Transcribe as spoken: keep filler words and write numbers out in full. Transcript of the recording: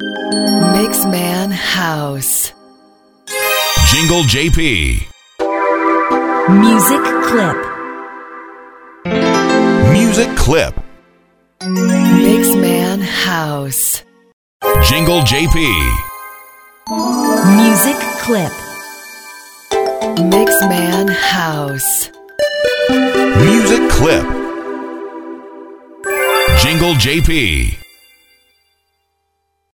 Mixman House. Jingle J P. Music clip. Music clip. Mixman House. Jingle J P. Music clip. Mixman House. Music clip. Jingle J P.